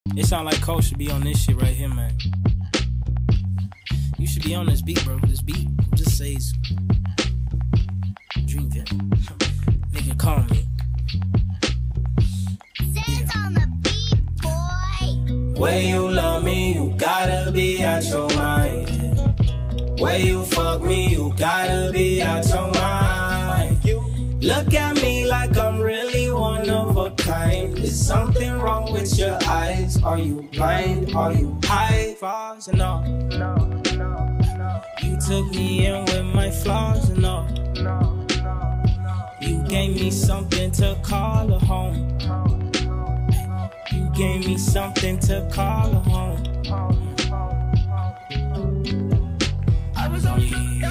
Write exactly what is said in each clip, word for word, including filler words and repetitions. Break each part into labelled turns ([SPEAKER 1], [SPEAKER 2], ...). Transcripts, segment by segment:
[SPEAKER 1] It sound like Cole should be on this shit right here, man. You should be on this beat, bro. This beat just says Dreamville. Nigga, call me.
[SPEAKER 2] Says on the beat, boy.
[SPEAKER 1] Way you love me, you gotta be out your mind. Way you fuck me, you gotta be out your mind. Look at me like I'm really one of a kind. Is something wrong with your eyes? Are you blind? Are you high? Flaws and all. You took me in with my flaws and all. You gave me something to call a home. You gave me something to call a home. I was only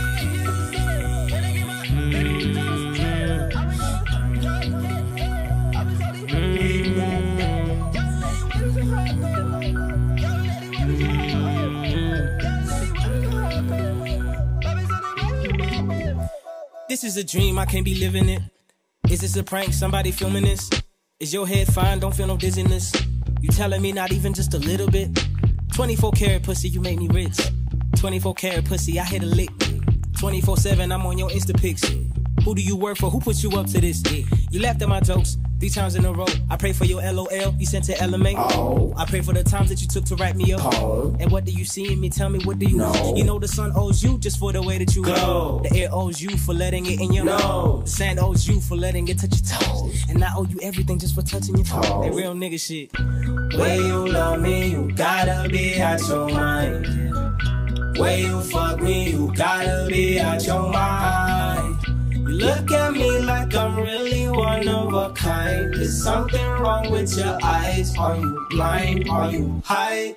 [SPEAKER 1] This is a dream, I can't be living it. Is this a prank, somebody filming this? Is your head fine, don't feel no dizziness? You telling me not even just a little bit? twenty-four karat pussy, you make me rich. twenty-four karat pussy, I hit a lick. twenty-four seven, I'm on your Insta pics. Who do you work for? Who put you up to this? You laughed at my jokes three times in a row. I pray for your L O L, you sent to L M A. Oh. I pray for the times that you took to write me up. Oh. And what do you see in me? Tell me, what do you know? You know the sun owes you just for the way that you go. The air owes you for letting it in your nose. The sand owes you for letting it touch your toes. And I owe you everything just for touching your toes. That real nigga shit. Way you love me, you gotta be out your mind. Way you fuck me, you gotta be out your mind. You look at me like I'm really one of a kind. Is something wrong with your eyes? Are you blind? Are you high?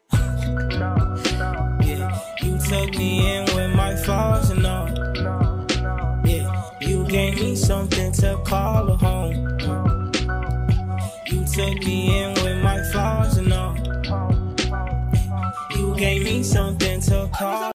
[SPEAKER 1] Yeah, you took me in with my flaws and all. Yeah, you gave me something to call a home. You took me in with my flaws and all. You gave me something to call